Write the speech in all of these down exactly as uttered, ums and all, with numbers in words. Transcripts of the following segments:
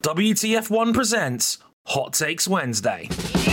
W T F one presents Hot Takes Wednesday.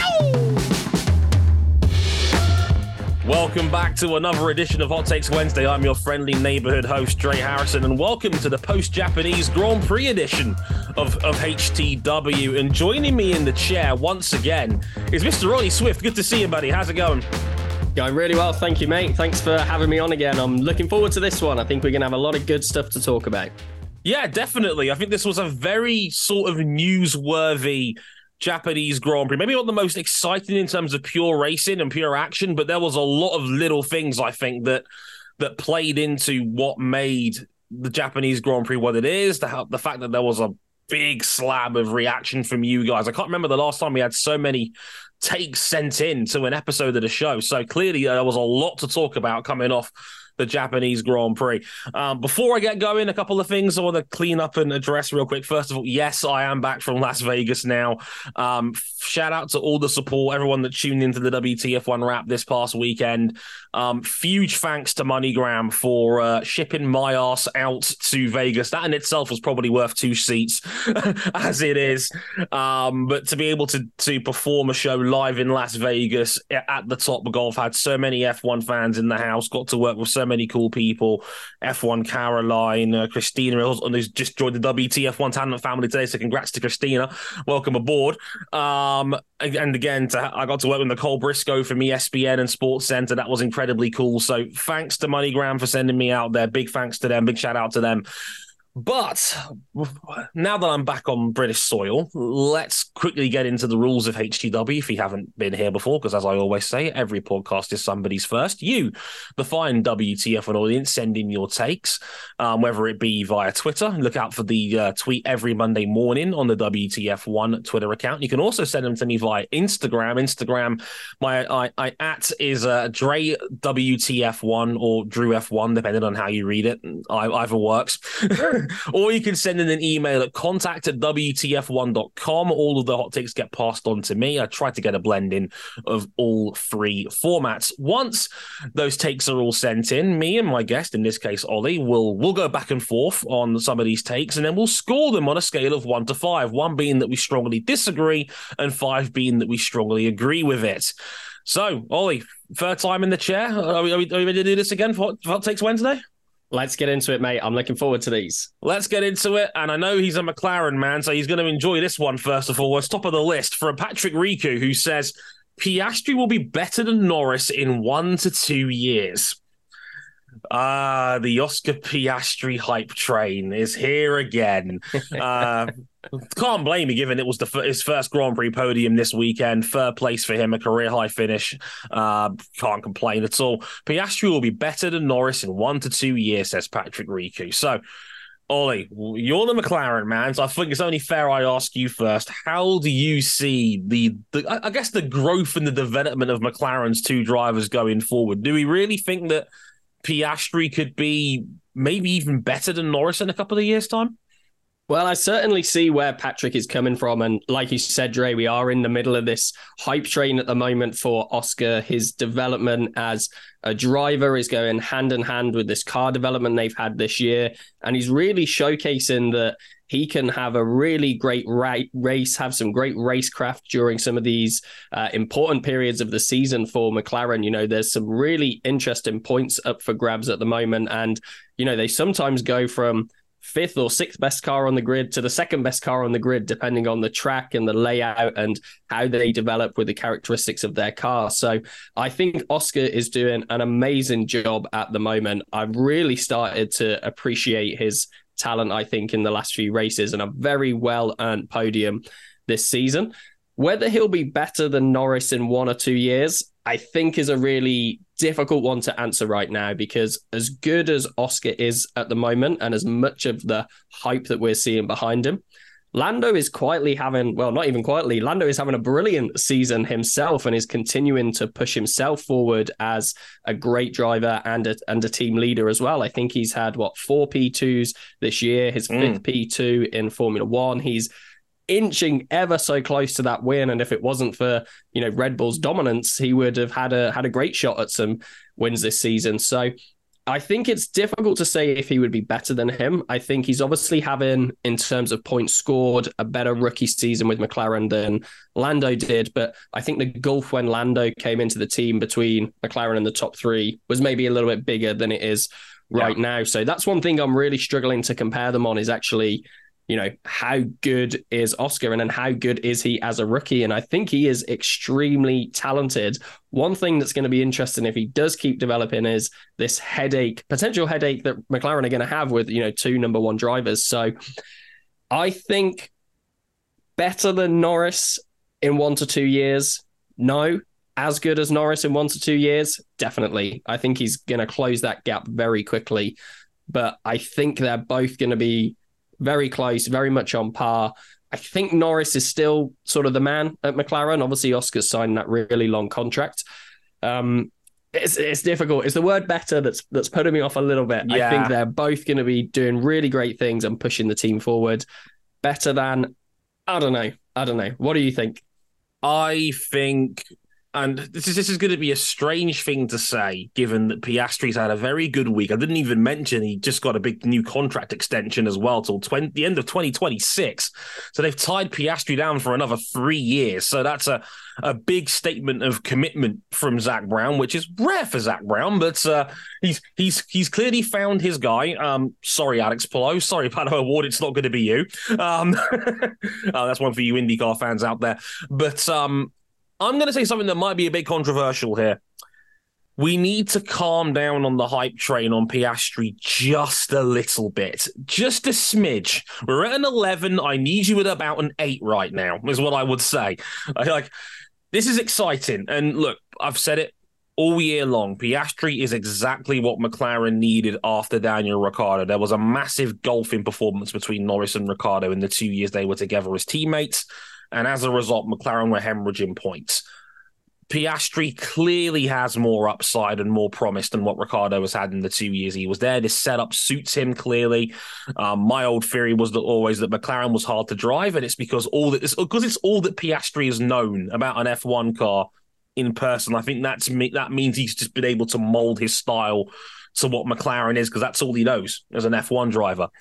Welcome back to another edition of Hot Takes Wednesday. I'm your friendly neighborhood host, Dre Harrison, and welcome to the post-Japanese Grand Prix edition of, of H T W. And joining me in the chair once again is Mister Ollie Swift. Good to see you, buddy. How's it going? Going really well, thank you, mate. Thanks for having me on again. I'm looking forward to this one. I think we're going to have a lot of good stuff to talk about. Yeah, definitely. I think this was a very sort of newsworthy Japanese Grand Prix. Maybe not the most exciting in terms of pure racing and pure action, but there was a lot of little things, I think, that that played into what made the Japanese Grand Prix what it is. The, the fact that there was a big slab of reaction from you guys. I can't remember the last time we had so many takes sent in to an episode of the show. So clearly uh, there was a lot to talk about coming off the Japanese Grand Prix. Um, before I get going, a couple of things I want to clean up and address real quick. First of all, yes, I am back from Las Vegas now. Um, shout out to all the support, everyone that tuned into the W T F one wrap this past weekend. Um, huge thanks to MoneyGram for uh, shipping my ass out to Vegas. That in itself was probably worth two seats as it is. Um, but to be able to, to perform a show live in Las Vegas at the Top Golf, had so many F one fans in the house, got to work with so many cool people. F one Caroline, uh, Christina, who's just joined the W T F one talent family today, so congrats to Christina. Welcome aboard. Um, and again, to, I got to work with Nicole Briscoe from E S P N and Sports Center. That was incredibly cool. So thanks to MoneyGram for sending me out there. Big thanks to them. Big shout out to them. But now that I'm back on British soil, let's quickly get into the rules of H T W if you haven't been here before, because as I always say, every podcast is somebody's first. You, the fine W T F one audience, send in your takes, um, whether it be via Twitter. Look out for the uh, tweet every Monday morning on the W T F one Twitter account. You can also send them to me via Instagram. Instagram, my I, I at is uh, Dre W T F one or Drew F one, depending on how you read it. I, either works. Or you can send in an email at contact at W T F one dot com. All of the hot takes get passed on to me. I try to get a blend in of all three formats. Once those takes are all sent in, me and my guest, in this case Ollie, will we'll go back and forth on some of these takes, and then we'll score them on a scale of one to five. One being that we strongly disagree, and five being that we strongly agree with it. So, Ollie, third time in the chair. Are we, are we, are we ready to do this again for Hot, for hot Takes Wednesday? Let's get into it, mate. I'm looking forward to these. Let's get into it. And I know he's a McLaren man, so he's going to enjoy this one first of all. It's top of the list for Patrick Riku, who says Piastri will be better than Norris in one to two years. Ah, uh, the Oscar Piastri hype train is here again. uh, can't blame you, given it was the, his first Grand Prix podium this weekend. Third place for him, a career high finish. Uh, can't complain at all. Piastri will be better than Norris in one to two years, says Patrick Riku. So, Ollie, you're the McLaren man, so I think it's only fair I ask you first. How do you see the, the I guess, the growth and the development of McLaren's two drivers going forward? Do we really think that Piastri could be maybe even better than Norris in a couple of years' time? Well, I certainly see where Patrick is coming from. And like you said, Dre, we are in the middle of this hype train at the moment for Oscar. His development as a driver is going hand in hand with this car development they've had this year. And he's really showcasing that he can have a really great ra- race, have some great racecraft during some of these uh, important periods of the season for McLaren. You know, there's some really interesting points up for grabs at the moment. And, you know, they sometimes go from fifth or sixth best car on the grid to the second best car on the grid, depending on the track and the layout and how they develop with the characteristics of their car. So I think Oscar is doing an amazing job at the moment. I've really started to appreciate his talent, I think, in the last few races, and a very well-earned podium this season. Whether he'll be better than Norris in one or two years, I think is a really difficult one to answer right now, because as good as Oscar is at the moment and as much of the hype that we're seeing behind him, Lando is quietly having, well, not even quietly, Lando is having a brilliant season himself and is continuing to push himself forward as a great driver and a, and a team leader as well. I think he's had, what, four P twos this year, his mm. fifth P two in Formula One. He's inching ever so close to that win, and if it wasn't for, you know, Red Bull's dominance, he would have had a had a great shot at some wins this season. So I think it's difficult to say if he would be better than him. I think he's obviously having, in terms of points scored, a better rookie season with McLaren than Lando did. But I think the gulf when Lando came into the team between McLaren and the top three was maybe a little bit bigger than it is right yeah. now. So that's one thing I'm really struggling to compare them on is actually, you know, how good is Oscar and then how good is he as a rookie? And I think he is extremely talented. One thing that's going to be interesting if he does keep developing is this headache, potential headache that McLaren are going to have with, you know, two number one drivers. So I think better than Norris in one to two years. No. As good as Norris in one to two years? Definitely. I think he's going to close that gap very quickly. But I think they're both going to be very close, very much on par. I think Norris is still sort of the man at McLaren. Obviously, Oscar's signed that really long contract. Um, it's it's difficult. It's the word better that's that's putting me off a little bit. Yeah. I think they're both going to be doing really great things and pushing the team forward. Better than, I don't know. I don't know. What do you think? I think... And this is this is going to be a strange thing to say, given that Piastri's had a very good week. I didn't even mention he just got a big new contract extension as well till twenty, the end of twenty twenty-six. So they've tied Piastri down for another three years. So that's a, a big statement of commitment from Zak Brown, which is rare for Zak Brown, but uh, he's he's he's clearly found his guy. Um, sorry, Alex Palou. Sorry, Pato Award. It's not going to be you. Um, oh, that's one for you IndyCar fans out there. But um. I'm going to say something that might be a bit controversial here. We need to calm down on the hype train on Piastri just a little bit. Just a smidge. We're at an eleven. I need you at about an eight right now, is what I would say. I, like, this is exciting. And look, I've said it all year long. Piastri is exactly what McLaren needed after Daniel Ricciardo. There was a massive gulf in performance between Norris and Ricciardo in the two years they were together as teammates. And as a result, McLaren were hemorrhaging points. Piastri clearly has more upside and more promise than what Ricciardo has had in the two years he was there. This setup suits him clearly. Um, my old theory was that always that McLaren was hard to drive, and it's because all that it's because it's all that Piastri has known about an F one car in person. I think that's that means he's just been able to mold his style to what McLaren is, because that's all he knows as an F one driver.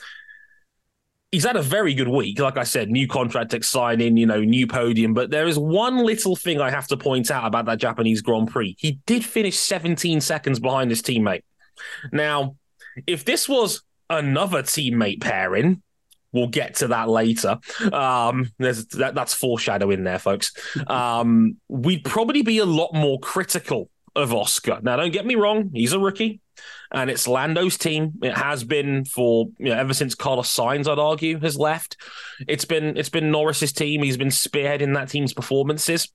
He's had a very good week. Like I said, new contract signing, you know, new podium. But there is one little thing I have to point out about that Japanese Grand Prix. He did finish seventeen seconds behind his teammate. Now, if this was another teammate pairing, we'll get to that later. Um, there's that, that's foreshadowing there, folks. Um, we'd probably be a lot more critical of Oscar. Now, don't get me wrong. He's a rookie. And it's Lando's team. It has been for, you know, ever since Carlos Sainz, I'd argue, has left. It's been it's been Norris's team. He's been spearheading that team's performances.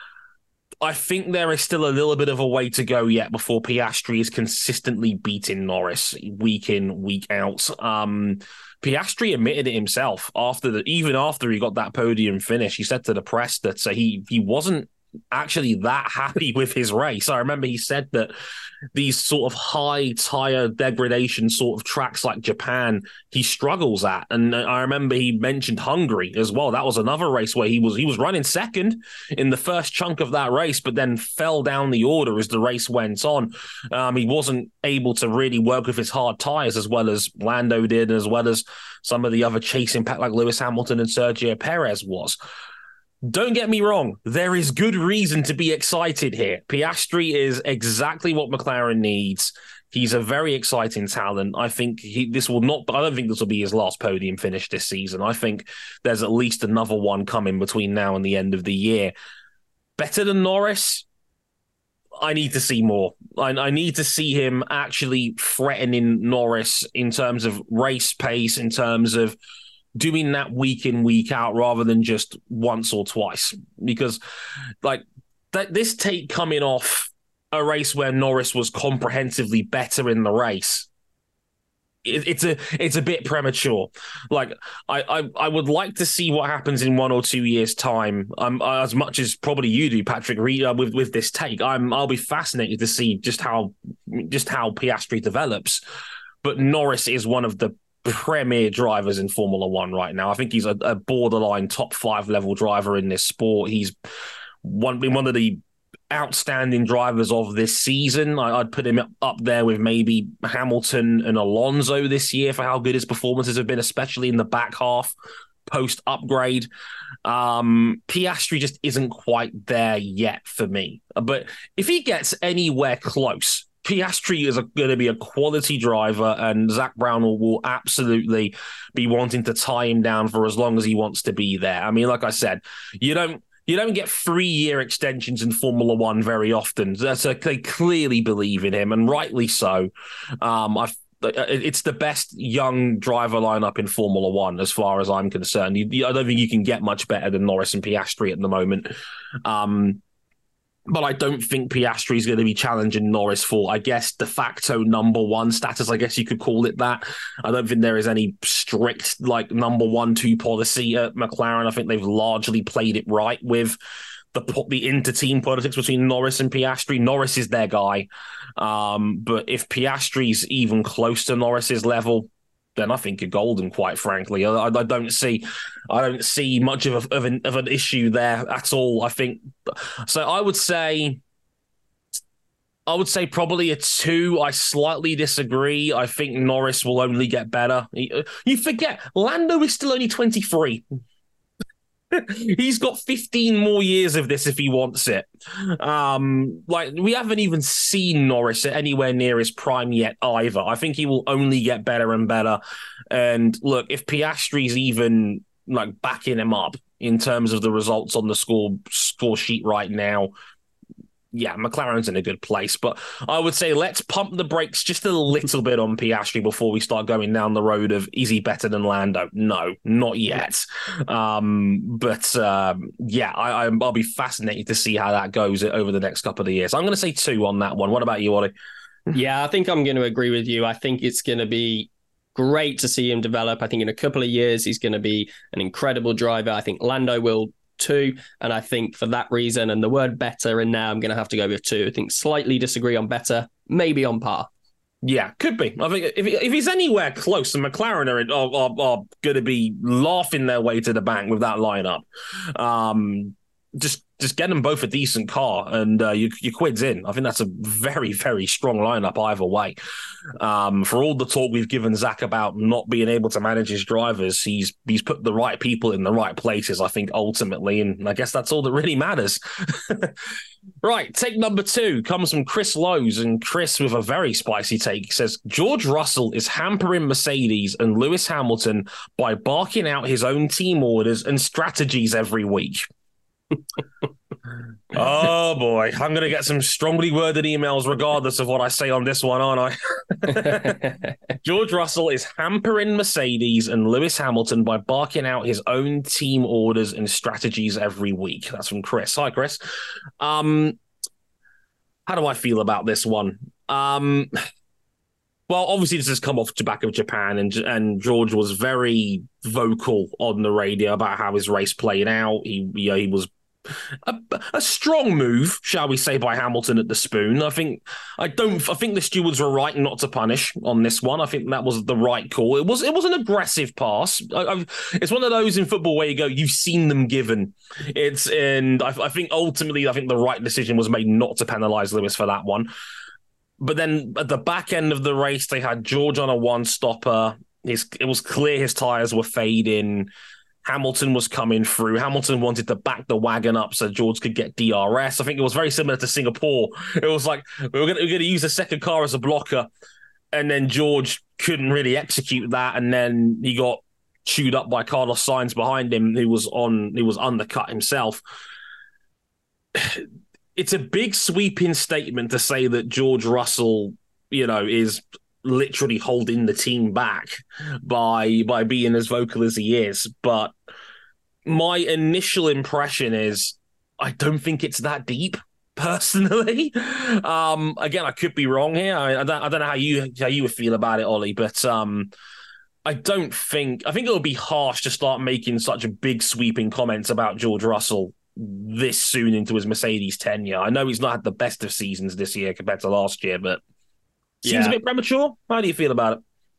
I think there is still a little bit of a way to go yet before Piastri is consistently beating Norris week in, week out. Um, Piastri admitted it himself after the even after he got that podium finish. He said to the press that uh, he he wasn't actually that happy with his race. I remember he said that these sort of high tire degradation sort of tracks like Japan, he struggles at. And I remember he mentioned Hungary as well. That was another race where he was he was running second in the first chunk of that race, but then fell down the order as the race went on. Um, he wasn't able to really work with his hard tires as well as Lando did, as well as some of the other chasing pack like Lewis Hamilton and Sergio Perez was. Don't get me wrong, there is good reason to be excited here. Piastri is exactly what McLaren needs. He's a very exciting talent. I think he, this will not, I don't think this will be his last podium finish this season. I think there's at least another one coming between now and the end of the year. Better than Norris? I need to see more. I, I need to see him actually threatening Norris in terms of race pace, in terms of doing that week in, week out, rather than just once or twice. Because like that, this take coming off a race where Norris was comprehensively better in the race, it, it's a it's a bit premature. Like I, I I would like to see what happens in one or two years' time. Um, as much as probably you do, Patrick, uh, with with this take, I'm I'll be fascinated to see just how just how Piastri develops. But Norris is one of the premier drivers in Formula One right now. I think he's a, a borderline top five level driver in this sport. He's one been one of the outstanding drivers of this season. I, I'd put him up, up there with maybe Hamilton and Alonso this year for how good his performances have been, especially in the back half post upgrade. Um, Piastri just isn't quite there yet for me. But if he gets anywhere close, Piastri is going to be a quality driver, and Zak Brown will, will absolutely be wanting to tie him down for as long as he wants to be there. I mean, like I said, you don't You don't get three-year extensions in Formula One very often. That's a, they clearly believe in him, and rightly so. Um, I've, it's the best young driver lineup in Formula One, as far as I'm concerned. You, I don't think you can get much better than Norris and Piastri at the moment. Um, but I don't think Piastri is going to be challenging Norris for, I guess, de facto number one status. I guess you could call it that. I don't think there is any strict like number one, two policy at McLaren. I think they've largely played it right with the the inter-team politics between Norris and Piastri. Norris is their guy. Um, but if Piastri's even close to Norris's level, then I think you're golden, quite frankly. I, I don't see, I don't see much of a, of an of an issue there at all. I think so. I would say, I would say probably a two. I slightly disagree. I think Norris will only get better. You forget, Lando is still only twenty-three. He's got fifteen more years of this if he wants it. Um, like we haven't even seen Norris at anywhere near his prime yet either. I think he will only get better and better. And look, if Piastri's even like backing him up in terms of the results on the score score sheet right now, yeah, McLaren's in a good place. But I would say let's pump the brakes just a little bit on Piastri before we start going down the road of, is he better than Lando? No, not yet. Um, but um, yeah, I, I'll be fascinated to see how that goes over the next couple of years. I'm going to say two on that one. What about you, Ollie? Yeah, I think I'm going to agree with you. I think it's going to be great to see him develop. I think in a couple of years, he's going to be an incredible driver. I think Lando will two, and I think for that reason, and the word better, and now I'm going to have to go with two. I think slightly disagree on better, maybe on par. Yeah, could be. I think if if he's anywhere close, the McLaren are, are, are, are going to be laughing their way to the bank with that lineup. Um, just just get them both a decent car, and uh, you, your quid's in. I think that's a very, very strong lineup either way. Um, for all the talk we've given Zak about not being able to manage his drivers, he's he's put the right people in the right places, I think, ultimately, and I guess that's all that really matters. Right, take number two comes from Chris Lowe's, and Chris, with a very spicy take, says, George Russell is hampering Mercedes and Lewis Hamilton by barking out his own team orders and strategies every week. Oh boy, I'm going to get some strongly worded emails regardless of what I say on this one, aren't I? George Russell is hampering Mercedes and Lewis Hamilton by barking out his own team orders and strategies every week. That's from Chris. Hi, Chris. Um, how do I feel about this one? Um, well, obviously this has come off the back of Japan, and and George was very vocal on the radio about how his race played out. He, you know, he was A, a strong move, shall we say, by Hamilton at the spoon. I think I don't. I think the stewards were right not to punish on this one. I think that was the right call. It was. It was an aggressive pass. I, I, it's one of those in football where you go, you've seen them given. It's and I, I think ultimately, I think the right decision was made not to penalise Lewis for that one. But then at the back end of the race, they had George on a one stopper. His it was clear his tyres were fading. Hamilton was coming through. Hamilton wanted to back the wagon up so George could get D R S. I think it was very similar to Singapore. It was like, we were going to use the second car as a blocker, and then George couldn't really execute that, and then he got chewed up by Carlos Sainz behind him, who was on, who was undercut himself. It's a big sweeping statement to say that George Russell, you know, is literally holding the team back by by being as vocal as he is, but my initial impression is I don't think it's that deep personally. Um again, I could be wrong here. I, I don't I don't know how you how you would feel about it, Ollie, but um I don't think I think it would be harsh to start making such a big sweeping comments about George Russell this soon into his Mercedes tenure. I know he's not had the best of seasons this year compared to last year, but seems yeah. a bit premature. How do you feel about it?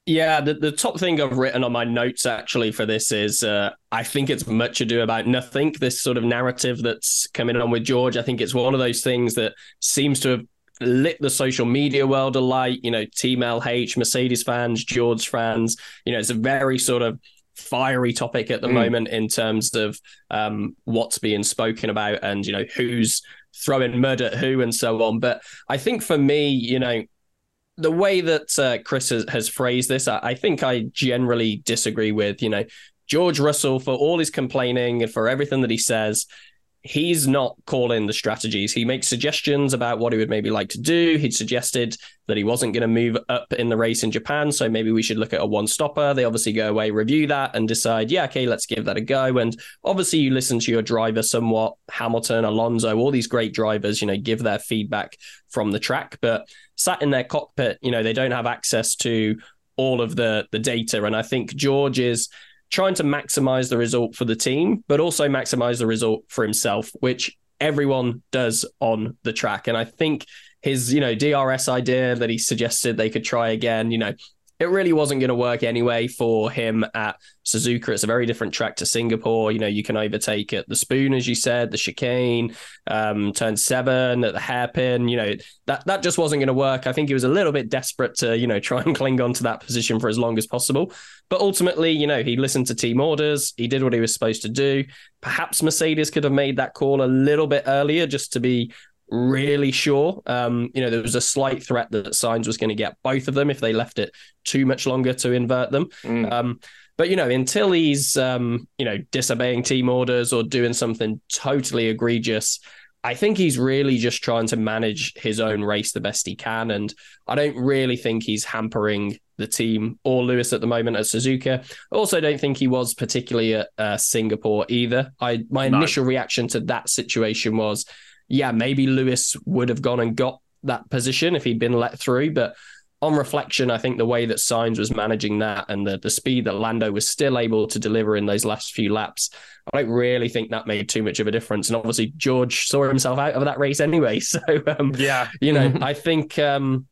Yeah, the, the top thing I've written on my notes actually for this is uh, I think it's much ado about nothing, this sort of narrative that's coming on with George. I think it's one of those things that seems to have lit the social media world alight, you know, Team L H, Mercedes fans, George fans. You know, it's a very sort of fiery topic at the mm. moment in terms of um, what's being spoken about and, you know, who's throwing mud at who and so on. But I think for me, you know, the way that uh, Chris has, has phrased this, I, I think I generally disagree with. You know, George Russell, for all his complaining and for everything that he says, he's not calling the strategies. He makes suggestions about what he would maybe like to do. He'd suggested that he wasn't going to move up in the race in Japan, so maybe we should look at a one-stopper. They obviously go away, review that, and decide, yeah, okay, let's give that a go. And obviously you listen to your driver somewhat. Hamilton, Alonso, all these great drivers, you know, give their feedback from the track. But sat in their cockpit, you know, they don't have access to all of the, the data. And I think George is trying to maximize the result for the team, but also maximize the result for himself, which everyone does on the track. And I think his, you know, D R S idea that he suggested they could try again, you know, it really wasn't going to work anyway for him at Suzuka. It's a very different track to Singapore. You know, you can overtake at the Spoon, as you said, the chicane, um, turn seven at the hairpin. You know, that, that just wasn't going to work. I think he was a little bit desperate to, you know, try and cling on to that position for as long as possible. But ultimately, you know, he listened to team orders. He did what he was supposed to do. Perhaps Mercedes could have made that call a little bit earlier just to be really sure. Um, you know, there was a slight threat that Sainz was going to get both of them if they left it too much longer to invert them. Mm. Um, but, you know, until he's, um, you know, disobeying team orders or doing something totally egregious, I think he's really just trying to manage his own race the best he can. And I don't really think he's hampering the team or Lewis at the moment at Suzuka. I also don't think he was particularly at uh, Singapore either. I My no. initial reaction to that situation was, yeah, maybe Lewis would have gone and got that position if he'd been let through. But on reflection, I think the way that Sainz was managing that and the, the speed that Lando was still able to deliver in those last few laps, I don't really think that made too much of a difference. And obviously, George saw himself out of that race anyway. So, um, yeah, you know, I think um,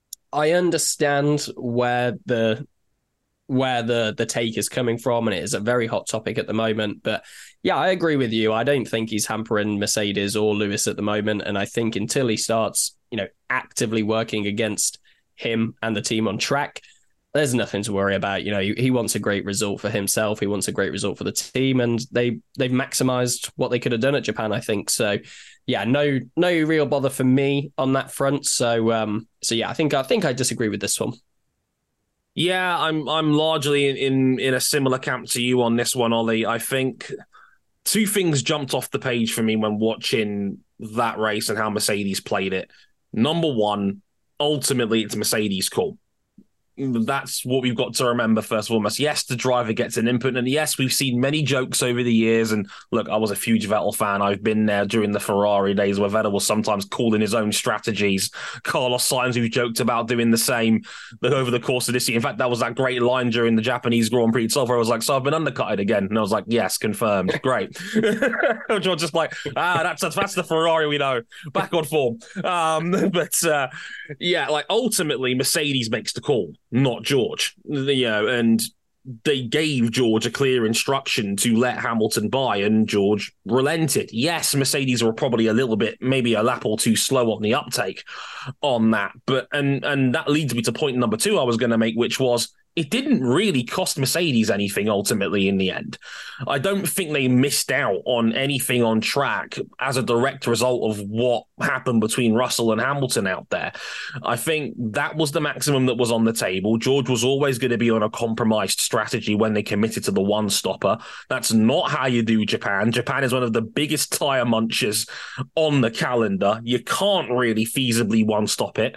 I understand where the where the the take is coming from, and it is a very hot topic at the moment. But yeah, I agree with you. I don't think he's hampering Mercedes or Lewis at the moment. And I think until he starts, you know, actively working against him and the team on track, there's nothing to worry about. You know, he, he wants a great result for himself. He wants a great result for the team, and they they've maximized what they could have done at Japan, I think. So yeah, no no real bother for me on that front. So um so yeah, I think I think I disagree with this one. Yeah, I'm I'm largely in, in, in a similar camp to you on this one, Ollie. I think two things jumped off the page for me when watching that race and how Mercedes played it. Number one, ultimately, it's Mercedes' call. That's what we've got to remember, first of all. Yes, the driver gets an input. And yes, we've seen many jokes over the years. And look, I was a huge Vettel fan. I've been there during the Ferrari days where Vettel was sometimes calling his own strategies. Carlos Sainz, who joked about doing the same over the course of this year. In fact, that was that great line during the Japanese Grand Prix itself where I was like, so I've been undercutted again. And I was like, yes, confirmed. Great. Just like, ah, that's, that's the Ferrari we know. Back on form. Um, but uh, yeah, like ultimately, Mercedes makes the call, not George. You know, and they gave George a clear instruction to let Hamilton by, and George relented. Yes, Mercedes were probably a little bit, maybe a lap or two slow on the uptake on that. But and and that leads me to point number two I was going to make, which was it didn't really cost Mercedes anything ultimately in the end. I don't think they missed out on anything on track as a direct result of what happened between Russell and Hamilton out there. I think that was the maximum that was on the table. George was always going to be on a compromised strategy when they committed to the one stopper. That's not how you do Japan. Japan is one of the biggest tire munchers on the calendar. You can't really feasibly one stop it.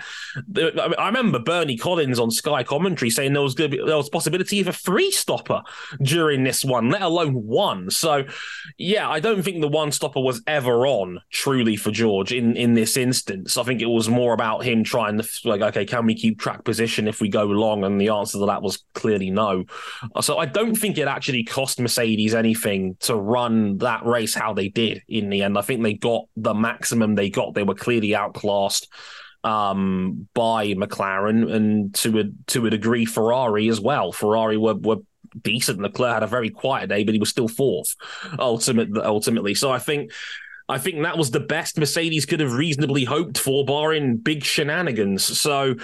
I remember Bernie Collins on Sky Commentary saying there was going to be, there was possibility of a three stopper during this one, let alone one. So yeah, I don't think the one stopper was ever on truly for George in in this instance. I think it was more about him trying to, like, okay, can we keep track position if we go long? And the answer to that was clearly no. So I don't think it actually cost Mercedes anything to run that race how they did in the end. I think they got the maximum they got. They were clearly outclassed. um, by McLaren, and to a to a degree Ferrari as well. Ferrari were were decent. Leclerc had a very quiet day, but he was still fourth ultimately. Ultimately, so I think. I think that was the best Mercedes could have reasonably hoped for, barring big shenanigans. So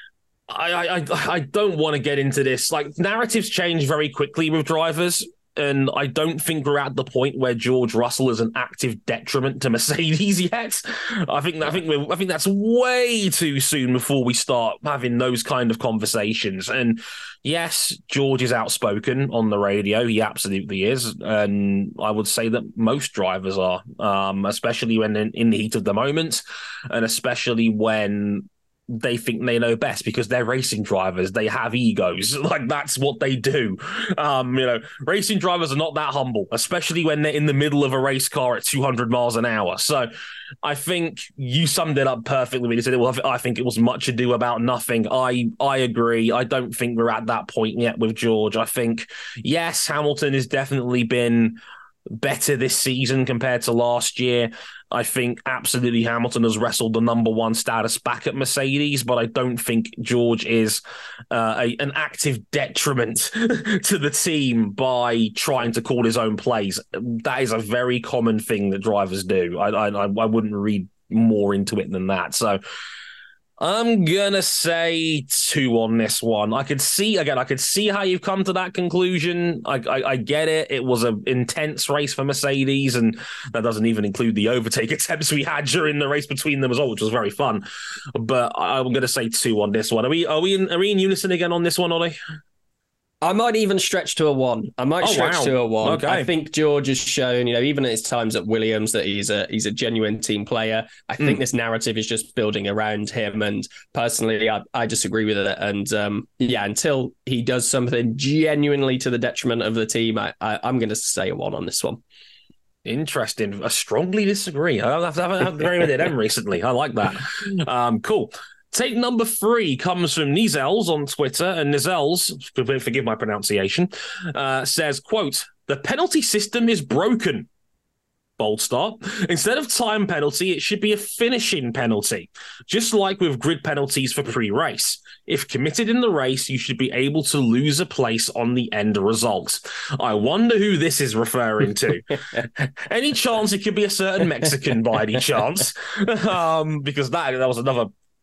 I, I, I don't want to get into this. Like, narratives change very quickly with drivers, and I don't think we're at the point where George Russell is an active detriment to Mercedes yet. I think I think we're, I think that's way too soon before we start having those kind of conversations. And yes, George is outspoken on the radio. He absolutely is, and I would say that most drivers are, um, especially when in, in the heat of the moment, and especially when they think they know best, because they're racing drivers. They have egos. Like, that's what they do. Um, you know, racing drivers are not that humble, especially when they're in the middle of a race car at two hundred miles an hour. So I think you summed it up perfectly when you said, well, I think it was much ado about nothing. I, I agree. I don't think we're at that point yet with George. I think, yes, Hamilton has definitely been better this season compared to last year. I think absolutely Hamilton has wrestled the number one status back at Mercedes, but I don't think George is uh, a, an active detriment to the team by trying to call his own plays. That is a very common thing that drivers do. I, I, I wouldn't read more into it than that. So I'm gonna say two on this one. I could see again. I could see how you've come to that conclusion. I, I, I get it. It was an intense race for Mercedes, and that doesn't even include the overtake attempts we had during the race between them as well, which was very fun. But I'm gonna say two on this one. Are we? Are we in? Are we in unison again on this one, Ollie? I might even stretch to a one. I might oh, stretch wow. to a one. Okay. I think George has shown, you know, even at his times at Williams, that he's a he's a genuine team player. I mm. think this narrative is just building around him, and personally, I, I disagree with it. And um, yeah, until he does something genuinely to the detriment of the team, I, I, I'm going to say a one on this one. Interesting. I strongly disagree. I haven't had very with them recently. I like that. Um, cool. Take number three comes from Nizels on Twitter, and Nizels, forgive my pronunciation, uh, says, quote, "The penalty system is broken." Bold start. "Instead of time penalty, it should be a finishing penalty, just like with grid penalties for pre-race. If committed in the race, you should be able to lose a place on the end result. I wonder who this is referring to. Any chance it could be a certain Mexican by any chance? um, because that, that was another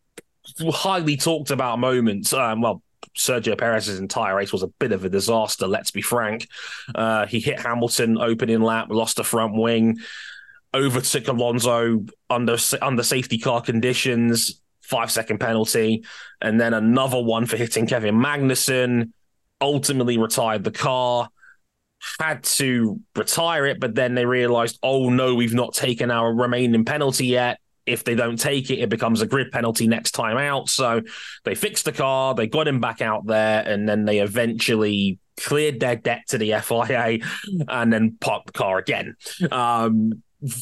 highly talked about moments. Um, well, Sergio Perez's entire race was a bit of a disaster, let's be frank. Uh, he hit Hamilton opening lap, lost the front wing, overtook Alonso under under safety car conditions, five second penalty, and then another one for hitting Kevin Magnussen, ultimately retired the car. Had to retire it, but then they realized, oh no, we've not taken our remaining penalty yet. If they don't take it, it becomes a grid penalty next time out. So they fixed the car, they got him back out there, and then they eventually cleared their debt to the F I A and then parked the car again. Um,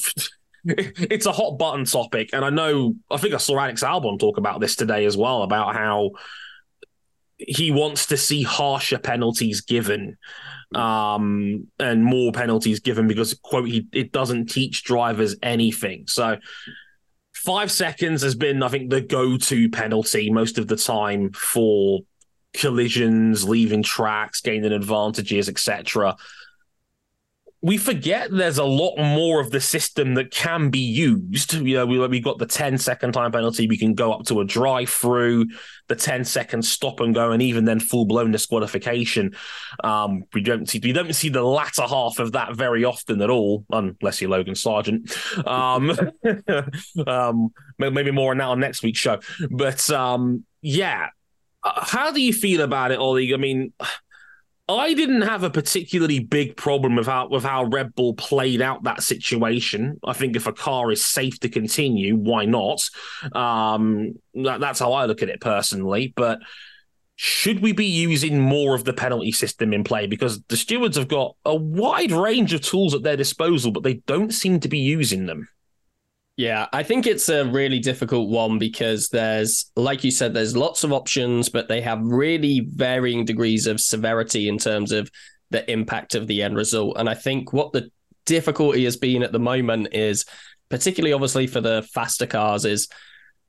it's a hot button topic. And I know, I think I saw Alex Albon talk about this today as well, about how he wants to see harsher penalties given. Um, and more penalties given because, quote, he, it doesn't teach drivers anything. So five seconds has been, I think, the go-to penalty most of the time for collisions, leaving tracks, gaining advantages, et cetera. We forget there's a lot more of the system that can be used. You know, we, we've got the ten-second time penalty. We can go up to a drive-through, the ten-second stop and go, and even then full-blown disqualification. Um, we don't see we don't see the latter half of that very often at all, unless you're Logan Sargent. Um, um, maybe more on that on next week's show. But um, yeah, how do you feel about it, Ollie? I mean, I didn't have a particularly big problem with how, with how Red Bull played out that situation. I think if a car is safe to continue, why not? Um, that, that's how I look at it personally. But should we be using more of the penalty system in play? Because the stewards have got a wide range of tools at their disposal, but they don't seem to be using them. Yeah, I think it's a really difficult one because there's, like you said, there's lots of options, but they have really varying degrees of severity in terms of the impact of the end result. And I think what the difficulty has been at the moment is, particularly obviously for the faster cars, is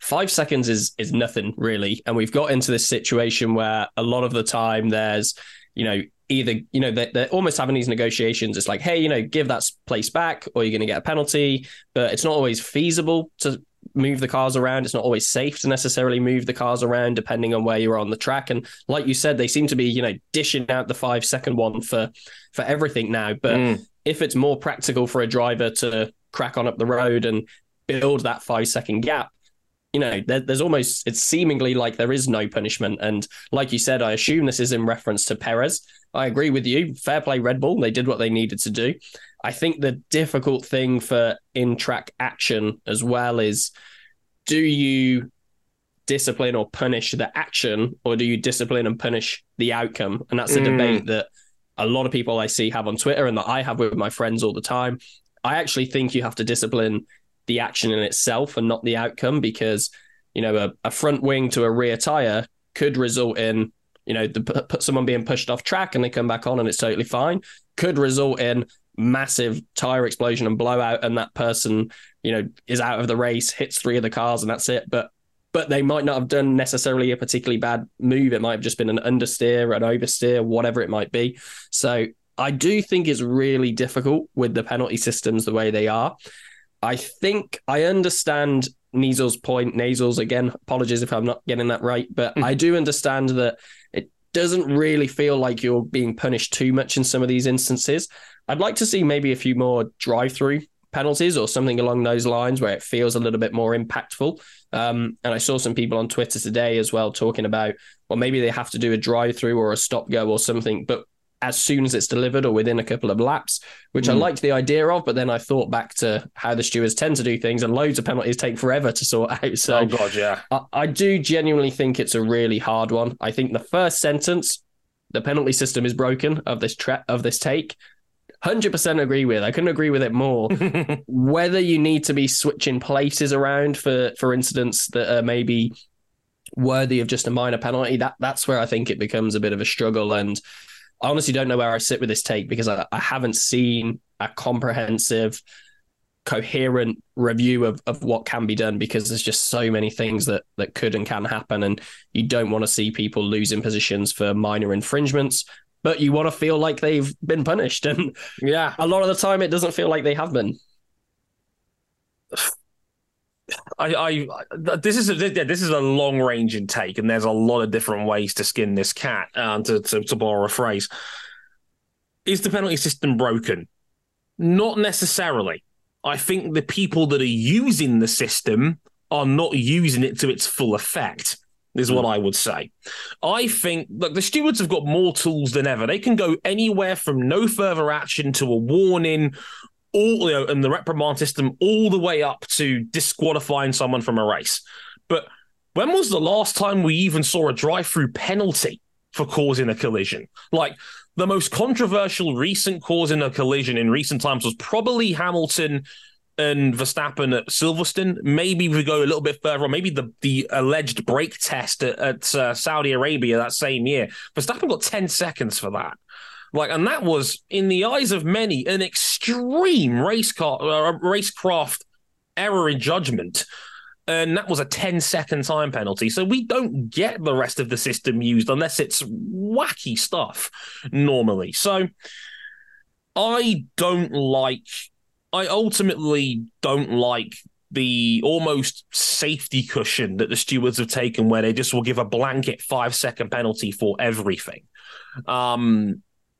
five seconds is is nothing really. And we've got into this situation where a lot of the time there's, you know, either, you know, they're, they're almost having these negotiations. It's like, hey, you know, give that place back or you're going to get a penalty. But it's not always feasible to move the cars around. It's not always safe to necessarily move the cars around depending on where you're on the track. And like you said, they seem to be, you know, dishing out the five second one for, for everything now. But mm. if it's more practical for a driver to crack on up the road and build that five second gap, you know, there, there's almost, it's seemingly like there is no punishment. And like you said, I assume this is in reference to Perez. I agree with you. Fair play, Red Bull. They did what they needed to do. I think the difficult thing for in-track action as well is, do you discipline or punish the action, or do you discipline and punish the outcome? And that's a mm. debate that a lot of people I see have on Twitter and that I have with my friends all the time. I actually think you have to discipline the action in itself and not the outcome, because, you know, a, a front wing to a rear tire could result in, you know, the, put someone being pushed off track and they come back on and it's totally fine. Could result in massive tire explosion and blowout, and that person, you know, is out of the race, hits three of the cars, and that's it. But but they might not have done necessarily a particularly bad move. It might have just been an understeer, an oversteer, whatever it might be. So I do think it's really difficult with the penalty systems the way they are. I think I understand Niesel's point. Nasals, again, apologies if I'm not getting that right, but I do understand that it doesn't really feel like you're being punished too much in some of these instances. I'd like to see maybe a few more drive-through penalties or something along those lines where it feels a little bit more impactful. Um, and I saw some people on Twitter today as well talking about, well, maybe they have to do a drive-through or a stop-go or something, but as soon as it's delivered or within a couple of laps, which mm. I liked the idea of, but then I thought back to how the stewards tend to do things, and loads of penalties take forever to sort out. So oh God, yeah. I, I do genuinely think it's a really hard one. I think the first sentence, the penalty system is broken, of this tra- of this take, one hundred percent agree with. I couldn't agree with it more. Whether you need to be switching places around for, for incidents that are maybe worthy of just a minor penalty, that that's where I think it becomes a bit of a struggle. And I honestly don't know where I sit with this take, because I, I haven't seen a comprehensive, coherent review of, of what can be done, because there's just so many things that, that could and can happen. And you don't want to see people losing positions for minor infringements, but you want to feel like they've been punished. And yeah, a lot of the time it doesn't feel like they have been. I, I, this is a, this is a long ranging take, and there's a lot of different ways to skin this cat. Um, to, to to borrow a phrase, is the penalty system broken? Not necessarily. I think the people that are using the system are not using it to its full effect, is what I would say. I think, look, the stewards have got more tools than ever. They can go anywhere from no further action to a warning, all, you know, and the reprimand system, all the way up to disqualifying someone from a race. But when was the last time we even saw a drive-through penalty for causing a collision? Like, the most controversial recent causing a collision in recent times was probably Hamilton and Verstappen at Silverstone. Maybe we go a little bit further on, maybe the, the alleged brake test at, at uh, Saudi Arabia that same year. Verstappen got ten seconds for that. Like, and that was, in the eyes of many, an extreme race car, uh, racecraft error in judgment. And that was a ten-second time penalty. So we don't get the rest of the system used unless it's wacky stuff normally. So I don't like, I ultimately don't like the almost safety cushion that the stewards have taken, where they just will give a blanket five-second penalty for everything. Um,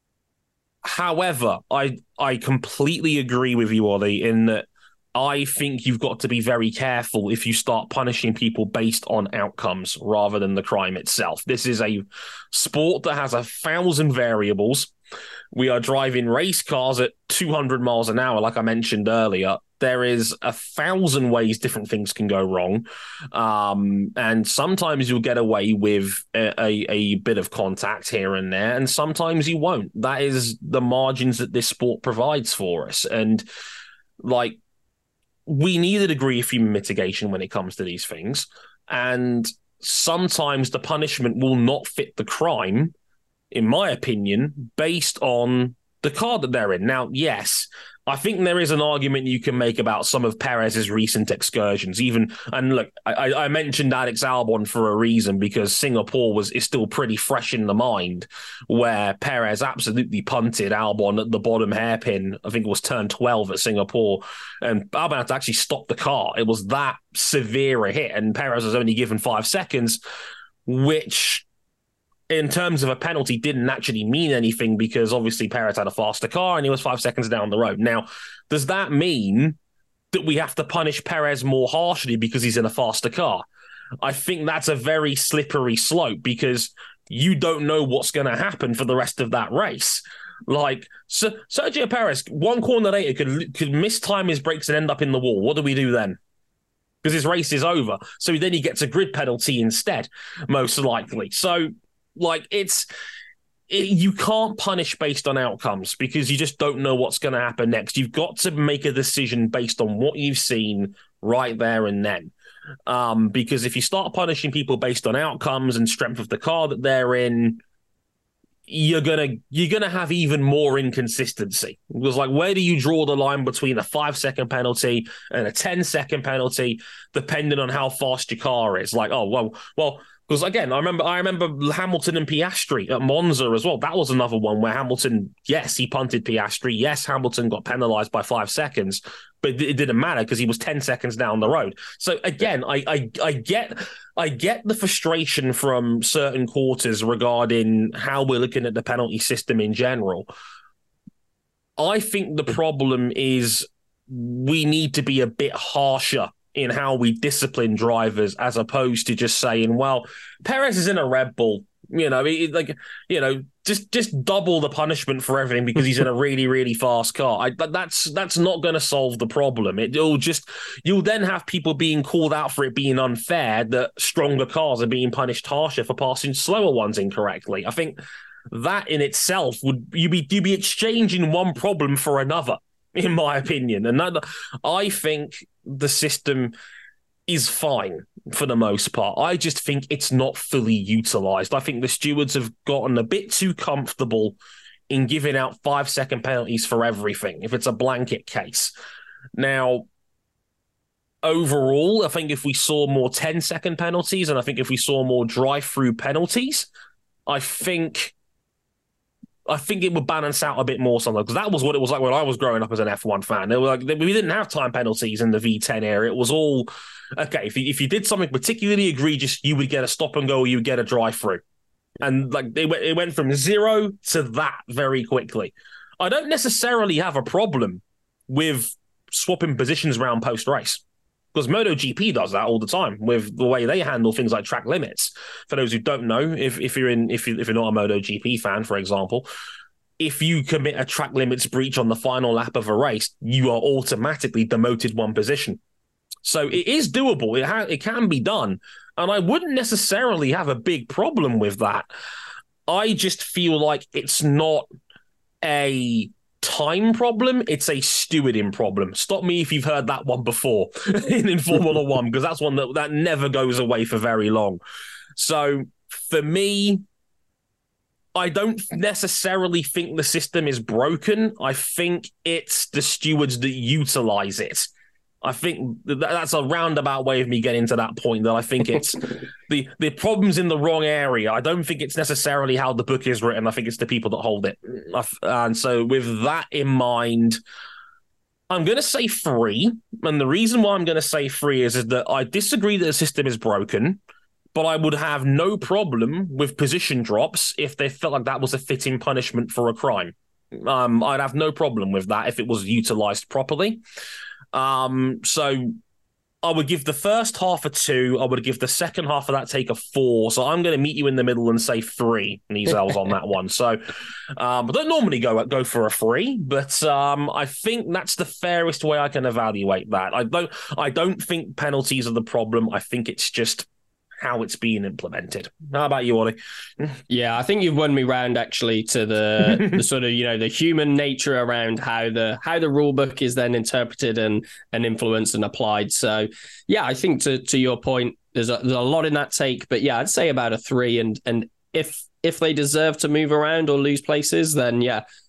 however, I I completely agree with you, Ollie, in that I think you've got to be very careful if you start punishing people based on outcomes rather than the crime itself. This is a sport that has a thousand variables. We are driving race cars at two hundred miles an hour, like I mentioned earlier. There is a thousand ways different things can go wrong. Um, and sometimes you'll get away with a, a, a bit of contact here and there, and sometimes you won't. That is the margins that this sport provides for us. And, like, we need a degree of human mitigation when it comes to these things. And sometimes the punishment will not fit the crime, in my opinion, based on the car that they're in. Now, yes, I think there is an argument you can make about some of Perez's recent excursions. Even and look, I, I mentioned Alex Albon for a reason, because Singapore was is still pretty fresh in the mind, where Perez absolutely punted Albon at the bottom hairpin. I think it was turn twelve at Singapore, and Albon had to actually stop the car. It was that severe a hit, and Perez was only given five seconds, which, in terms of a penalty, didn't actually mean anything, because obviously Perez had a faster car and he was five seconds down the road. Now, does that mean that we have to punish Perez more harshly because he's in a faster car? I think that's a very slippery slope, because you don't know what's going to happen for the rest of that race. Like, so Sergio Perez, one corner later, could, could mistime his brakes and end up in the wall. What do we do then? Because his race is over. So then he gets a grid penalty instead, most likely. So, Like, it's it, you can't punish based on outcomes, because you just don't know what's going to happen next. You've got to make a decision based on what you've seen right there and then. Um, because if you start punishing people based on outcomes and strength of the car that they're in, you're gonna you're gonna have even more inconsistency. Because, like, where do you draw the line between a five second penalty and a ten second penalty, depending on how fast your car is? Like, oh well, well. Because again, I remember I remember Hamilton and Piastri at Monza as well. That was another one where Hamilton, yes, he punted Piastri. Yes, Hamilton got penalised by five seconds, but it didn't matter because he was ten seconds down the road. So again, I, I I get I get the frustration from certain quarters regarding how we're looking at the penalty system in general. I think the problem is we need to be a bit harsher in how we discipline drivers, as opposed to just saying, well, Perez is in a Red Bull, you know, it, like, you know, just just double the punishment for everything because he's in a really, really fast car. I, that's that's not going to solve the problem. It, it'll just, you'll then have people being called out for it being unfair, that stronger cars are being punished harsher for passing slower ones incorrectly. I think that in itself would, you'd be, you'd be exchanging one problem for another, in my opinion. And that, I think the system is fine for the most part. I just think it's not fully utilised. I think the stewards have gotten a bit too comfortable in giving out five-second penalties for everything, if it's a blanket case. Now, overall, I think if we saw more ten-second penalties, and I think if we saw more drive-through penalties, I think... I think it would balance out a bit more sometimes, because that was what it was like when I was growing up as an F one fan. They were like, we didn't have time penalties in the V ten era. It was all, okay, if you, if you did something particularly egregious, you would get a stop and go, or you would get a drive-through. And like it, it went from zero to that very quickly. I don't necessarily have a problem with swapping positions around post-race, because MotoGP does that all the time with the way they handle things like track limits. For those who don't know, if if you're in if you if you're not a MotoGP fan, for example, if you commit a track limits breach on the final lap of a race, you are automatically demoted one position. So it is doable. It ha- it can be done, and I wouldn't necessarily have a big problem with that. I just feel like it's not a time problem, it's a stewarding problem. Stop me if you've heard that one before in, in Formula One, because that's one that, that never goes away for very long. So for me, I don't necessarily think the system is broken. I think it's the stewards that utilize it. I think that that's a roundabout way of me getting to that point, that I think it's the, the problem's in the wrong area. I don't think it's necessarily how the book is written. I think it's the people that hold it. And so with that in mind, I'm going to say three. And the reason why I'm going to say three is, is that I disagree that the system is broken, but I would have no problem with position drops if they felt like that was a fitting punishment for a crime. Um, I'd have no problem with that if it was utilized properly. Um, so I would give the first half a two. I would give the second half of that take a four. So I'm going to meet you in the middle and say three, Nizels, on that one. So um, I don't normally go go for a three, but um, I think that's the fairest way I can evaluate that. I don't I don't think penalties are the problem. I think it's just how it's being implemented. How about you, Ollie? Yeah, I think you've won me round actually to the the sort of, you know, the human nature around how the how the rule book is then interpreted and and influenced and applied. So yeah, I think to to your point, there's a, there's a lot in that take, but yeah, I'd say about a three. And and if if they deserve to move around or lose places, then yeah,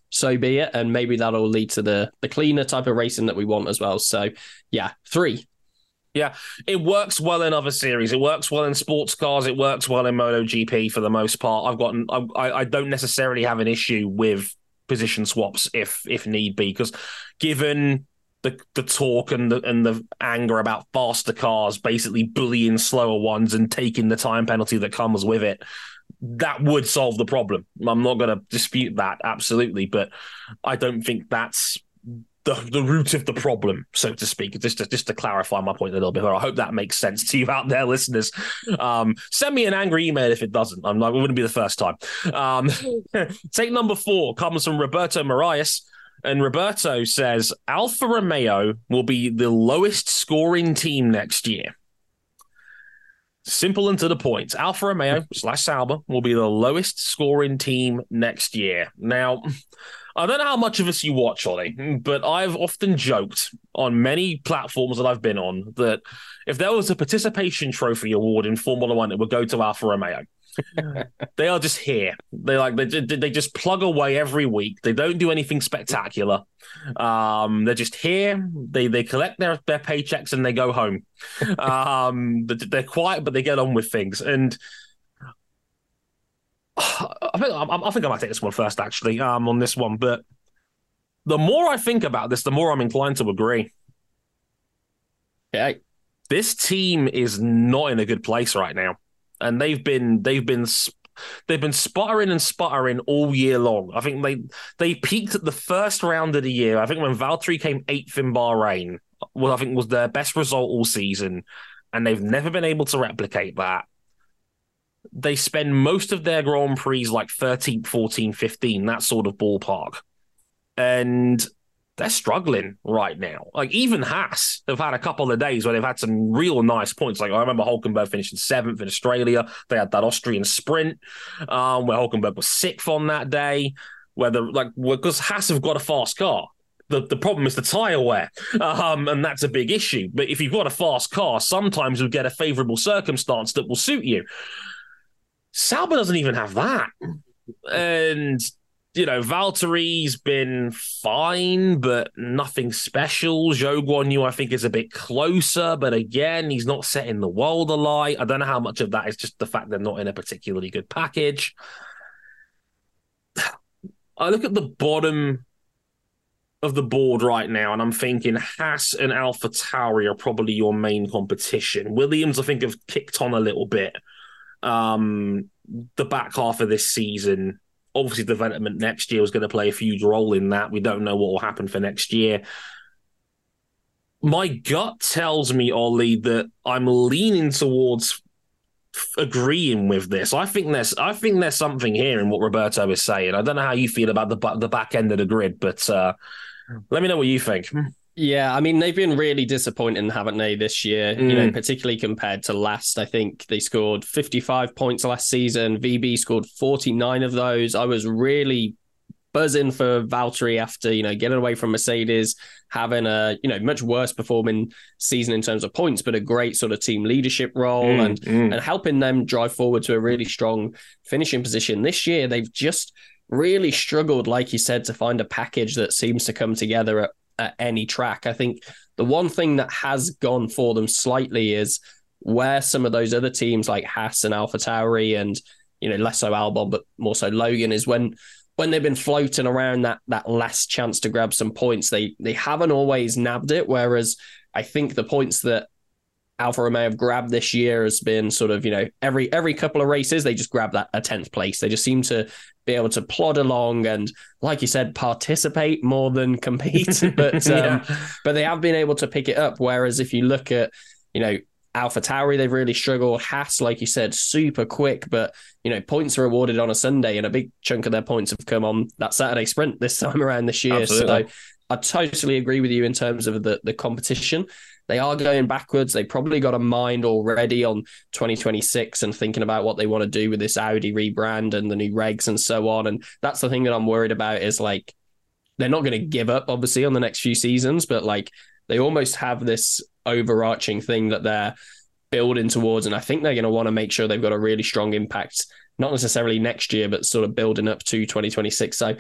so be it. And maybe that'll lead to the, the cleaner type of racing that we want as well. So yeah, three. Yeah, it works well in other series. It works well in sports cars. It works well in MotoGP for the most part. I've gotten, I, I don't necessarily have an issue with position swaps if if need be, because given the the talk and the and the anger about faster cars basically bullying slower ones and taking the time penalty that comes with it, that would solve the problem. I'm not going to dispute that, absolutely, but I don't think that's the the root of the problem, so to speak. Just to, just to clarify my point a little bit, I hope that makes sense to you out there, listeners. Um, send me an angry email if it doesn't. I'm not, it wouldn't be the first time. Um, take number four comes from Roberto Marias, and Roberto says Alfa Romeo will be the lowest scoring team next year. Simple and to the point. Alfa Romeo slash Sauber will be the lowest scoring team next year. Now, I don't know how much of us you watch, Ollie, but I've often joked on many platforms that I've been on that if there was a participation trophy award in Formula One, it would go to Alfa Romeo. They are just here. They like they they just plug away every week. They don't do anything spectacular. Um, they're just here. They they collect their their paychecks and they go home. Um, they're quiet, but they get on with things. And I think I think I might take this one first, actually. Um, on this one, but the more I think about this, the more I'm inclined to agree. Yeah, this team is not in a good place right now, and they've been they've been they've been sputtering and sputtering all year long. I think they they peaked at the first round of the year. I think when Valtteri came eighth in Bahrain, well, I think was their best result all season, and they've never been able to replicate that. They spend most of their Grand Prix like thirteenth, fourteenth, fifteenth, that sort of ballpark. And they're struggling right now. Like even Haas have had a couple of days where they've had some real nice points. Like I remember Hulkenberg finishing seventh in Australia. They had that Austrian sprint um, where Hulkenberg was sixth on that day. Where the like because Haas have got a fast car. The, the problem is the tyre wear, um, and that's a big issue. But if you've got a fast car, sometimes you'll get a favourable circumstance that will suit you. Sauber doesn't even have that. And, you know, Valtteri's been fine, but nothing special. Zhou Guanyu, I think, is a bit closer, but again, he's not setting the world alight. I don't know how much of that is just the fact they're not in a particularly good package. I look at the bottom of the board right now, and I'm thinking Haas and AlphaTauri are probably your main competition. Williams, I think, have kicked on a little bit. Um, the back half of this season, obviously development next year was going to play a huge role in that. We don't know what will happen for next year. My gut tells me, Ollie, that I'm leaning towards agreeing with this. I think there's, I think there's something here in what Roberto is saying. I don't know how you feel about the the back end of the grid, but uh, let me know what you think. Yeah, I mean, they've been really disappointing, haven't they, this year? Mm. You know, particularly compared to last. I think they scored fifty-five points last season. V B scored forty-nine of those. I was really buzzing for Valtteri after, you know, getting away from Mercedes, having a, you know, much worse performing season in terms of points, but a great sort of team leadership role mm, and, mm. and helping them drive forward to a really strong finishing position. This year, they've just really struggled, like you said, to find a package that seems to come together at at any track. I think the one thing that has gone for them slightly is where some of those other teams like Haas and AlphaTauri and, you know, less so Albon, but more so Logan, is when when they've been floating around that that last chance to grab some points, they they haven't always nabbed it. Whereas I think the points that Alfa Romeo have grabbed this year has been sort of, you know, every every couple of races, they just grab that a tenth place. They just seem to be able to plod along and, like you said, participate more than compete. But um, yeah. but they have been able to pick it up. Whereas if you look at, you know, AlphaTauri, they've really struggled. Haas, like you said, super quick, but, you know, points are awarded on a Sunday, and a big chunk of their points have come on that Saturday sprint this time around this year. Absolutely. So I totally agree with you in terms of the, the competition. They are going backwards. They probably got a mind already on twenty twenty-six and thinking about what they want to do with this Audi rebrand and the new regs and so on. And that's the thing that I'm worried about is, like, they're not going to give up, obviously, on the next few seasons, but, like, they almost have this overarching thing that they're building towards. And I think they're going to want to make sure they've got a really strong impact, not necessarily next year, but sort of building up to twenty twenty-six. So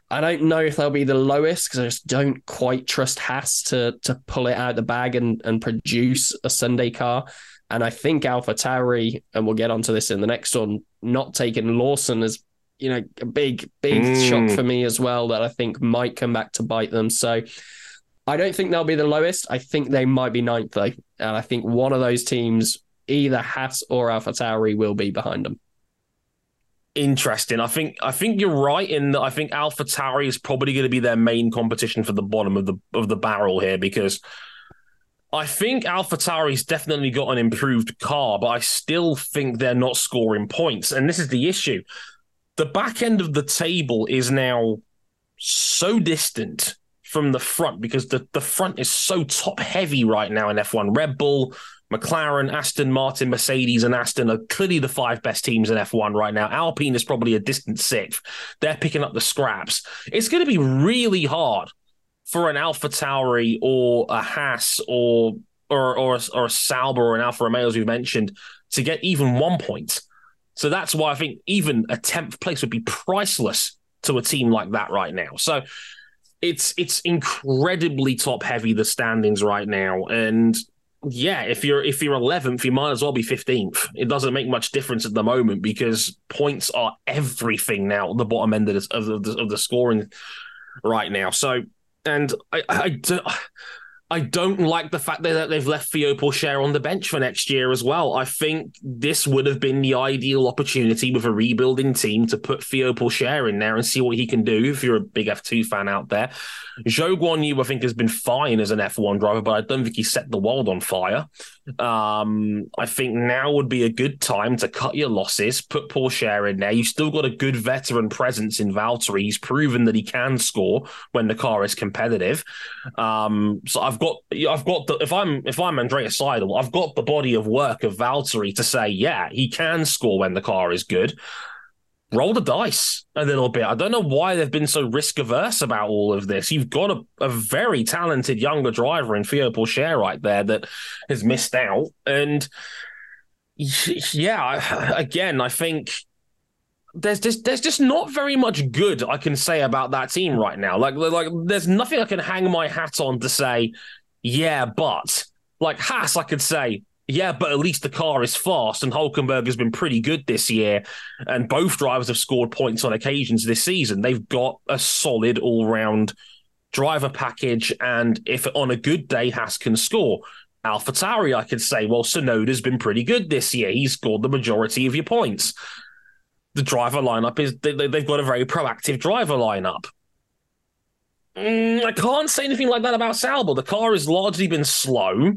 I don't know if they'll be the lowest because I just don't quite trust Haas to to pull it out of the bag and, and produce a Sunday car. And I think AlphaTauri, and we'll get onto this in the next one, not taking Lawson is, you know, a big, big mm. shock for me as well that I think might come back to bite them. So I don't think they'll be the lowest. I think they might be ninth, though. And I think one of those teams, either Haas or AlphaTauri, will be behind them. Interesting. I think I think you're right in that I think AlphaTauri is probably going to be their main competition for the bottom of the of the barrel here, because I think AlphaTauri's definitely got an improved car, but I still think they're not scoring points. And this is the issue. The back end of the table is now so distant from the front because the, the front is so top heavy right now in F one. Red Bull, McLaren, Aston Martin, Mercedes, and Aston are clearly the five best teams in F one right now. Alpine is probably a distant sixth. They're picking up the scraps. It's going to be really hard for an AlphaTauri or a Haas or or or a, or a Sauber or an Alfa Romeo, as we mentioned, to get even one point. So that's why I think even a tenth place would be priceless to a team like that right now. So it's it's incredibly top heavy, the standings right now, and yeah, if you're if you're eleventh, you might as well be fifteenth. It doesn't make much difference at the moment because points are everything now at the bottom end of the, of the, of the scoring right now. So, and I, I, do, I don't like the fact that they've left Theo Pourchaire on the bench for next year as well. I think this would have been the ideal opportunity with a rebuilding team to put Theo Pourchaire in there and see what he can do if you're a big F two fan out there. Zhou Guanyu, I think, has been fine as an F one driver, but I don't think he set the world on fire. Um, I think now would be a good time to cut your losses, put Pourchaire in there. You've still got a good veteran presence in Valtteri. He's proven that he can score when the car is competitive. Um, so I've got, I've got the, if I'm if I'm Andreas Seidel, I've got the body of work of Valtteri to say, yeah, he can score when the car is good. Roll the dice a little bit. I don't know why they've been so risk averse about all of this. You've got a, a very talented younger driver in Theo Pourchaire right there that has missed out. And yeah, again, I think there's just there's just not very much good I can say about that team right now. Like like there's nothing I can hang my hat on to say, yeah, but like Haas, I could say, yeah, but at least the car is fast, and Hulkenberg has been pretty good this year, and both drivers have scored points on occasions this season. They've got a solid all-round driver package, and if on a good day Haas can score. AlphaTauri, I could say, well, Tsunoda's been pretty good this year. He's scored the majority of your points. The driver lineup is, they, they've got a very proactive driver lineup. Mm, I can't say anything like that about Sauber. The car has largely been slow,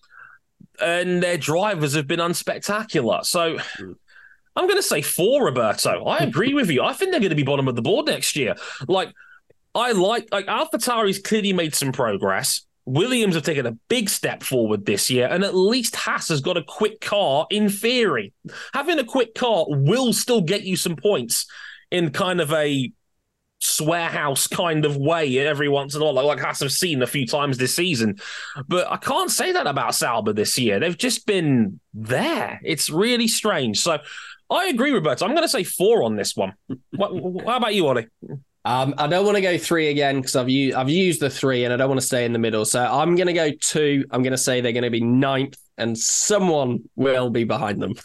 and their drivers have been unspectacular. So I'm going to say four, Roberto. I agree with you. I think they're going to be bottom of the board next year. Like, I like, like AlphaTauri's clearly made some progress. Williams have taken a big step forward this year, and at least Haas has got a quick car in theory. Having a quick car will still get you some points in kind of a swearhouse kind of way every once in a while, like, like Haas have seen a few times this season. But I can't say that about Sauber this year. They've just been there. It's really strange. So I agree, Roberto. I'm going to say four on this one. What, how about you, Ollie? Um, I don't want to go three again because I've used I've used the three and I don't want to stay in the middle. So I'm going to go two. I'm going to say they're going to be ninth, and someone will be behind them.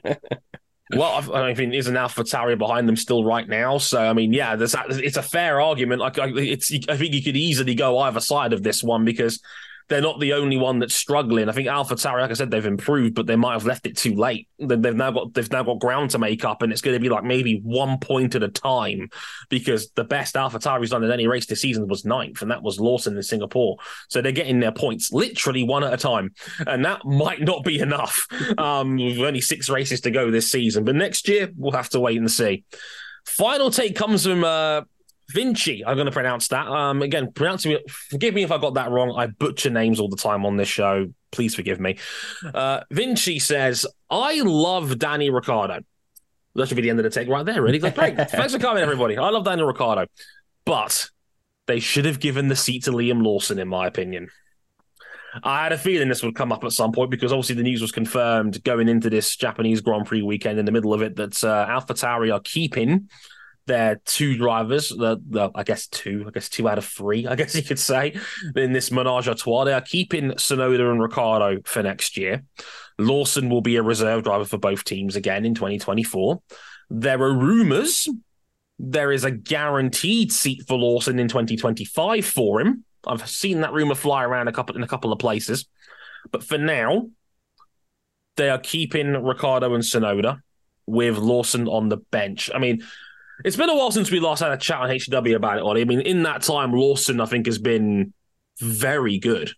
Well, I mean, isn't AlphaTauri behind them still right now? So, I mean, yeah, there's, it's a fair argument. Like, it's, I think you could easily go either side of this one because they're not the only one that's struggling. I think AlphaTauri, like I said, they've improved, but they might have left it too late. They've now got they've now got ground to make up, and it's going to be like maybe one point at a time because the best AlphaTauri's done in any race this season was ninth, and that was Lawson in Singapore. So they're getting their points literally one at a time, and that might not be enough. Um, with only six races to go this season, but next year we'll have to wait and see. Final take comes from Uh, Vinci, I'm going to pronounce that. Um, again, pronouncing it, forgive me if I got that wrong. I butcher names all the time on this show. Please forgive me. Uh, Vinci says, I love Danny Ricciardo. That should be the end of the take right there, really. Like, great. Thanks for coming, everybody. I love Danny Ricciardo. But they should have given the seat to Liam Lawson, in my opinion. I had a feeling this would come up at some point because obviously the news was confirmed going into this Japanese Grand Prix weekend in the middle of it that uh, AlphaTauri are keeping their two drivers, the, the I guess two, I guess two out of three, I guess you could say, in this menage a trois. They are keeping Tsunoda and Ricciardo for next year. Lawson will be a reserve driver for both teams again in twenty twenty-four. There are rumours there is a guaranteed seat for Lawson in twenty twenty-five for him. I've seen that rumour fly around a couple in a couple of places. But for now, they are keeping Ricciardo and Tsunoda with Lawson on the bench. I mean, it's been a while since we last had a chat on H W about it, Ollie. I mean, in that time, Lawson, I think, has been very good.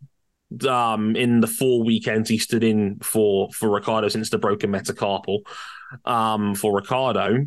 Um, in the four weekends he stood in for, for Ricciardo since the broken metacarpal um, for Ricciardo.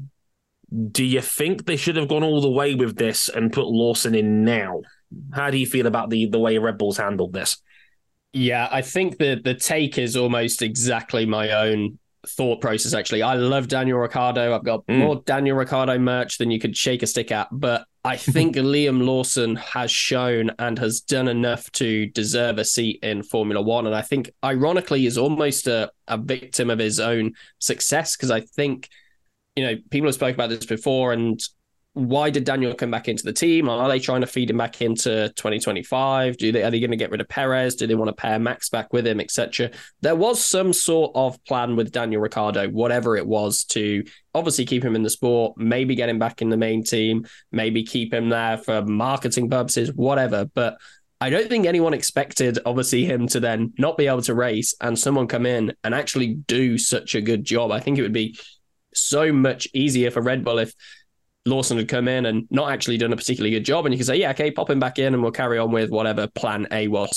Do you think they should have gone all the way with this and put Lawson in now? How do you feel about the, the way Red Bull's handled this? Yeah, I think the the take is almost exactly my own thought process, actually. I love Daniel Ricciardo. I've got mm. more Daniel Ricciardo merch than you could shake a stick at, but I think Liam Lawson has shown and has done enough to deserve a seat in Formula One. And I think, ironically, he's almost a, a victim of his own success, because I think, you know, people have spoken about this before, and why did Daniel come back into the team? Are they trying to feed him back into twenty twenty-five? Do they, are they going to get rid of Perez? Do they want to pair Max back with him, et cetera? There was some sort of plan with Daniel Ricciardo, whatever it was, to obviously keep him in the sport, maybe get him back in the main team, maybe keep him there for marketing purposes, whatever. But I don't think anyone expected, obviously, him to then not be able to race and someone come in and actually do such a good job. I think it would be so much easier for Red Bull if Lawson had come in and not actually done a particularly good job, and you can say, yeah, okay, pop him back in and we'll carry on with whatever plan A was.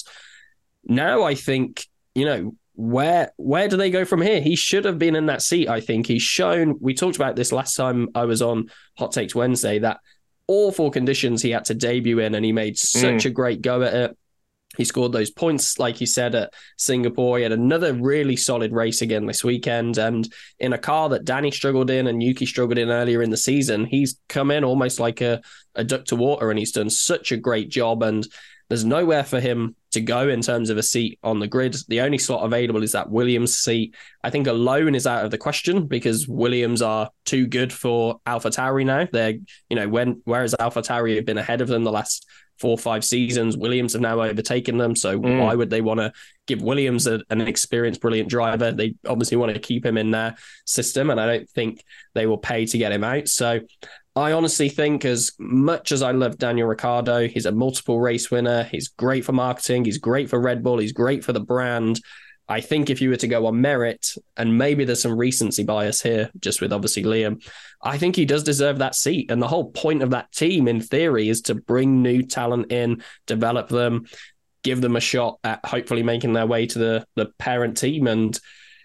Now I think, you know, where where do they go from here? He should have been in that seat, I think. He's shown, we talked about this last time I was on Hot Takes Wednesday, that awful conditions he had to debut in, and he made such mm. a great go at it. He scored those points, like he said, at Singapore. He had another really solid race again this weekend. And in a car that Danny struggled in and Yuki struggled in earlier in the season, he's come in almost like a, a duck to water, and he's done such a great job. And there's nowhere for him to go in terms of a seat on the grid. The only slot available is that Williams seat. I think alone is out of the question, because Williams are too good for AlphaTauri now. They're, you know, when whereas AlphaTauri have been ahead of them the last four or five seasons, Williams have now overtaken them. So mm. why would they want to give Williams a, an experienced, brilliant driver? They obviously want to keep him in their system, and I don't think they will pay to get him out. So I honestly think, as much as I love Daniel Ricciardo, he's a multiple race winner. He's great for marketing. He's great for Red Bull. He's great for the brand. I think if you were to go on merit, and maybe there's some recency bias here, just with obviously Liam, I think he does deserve that seat. And the whole point of that team, in theory, is to bring new talent in, develop them, give them a shot at hopefully making their way to the, the parent team. And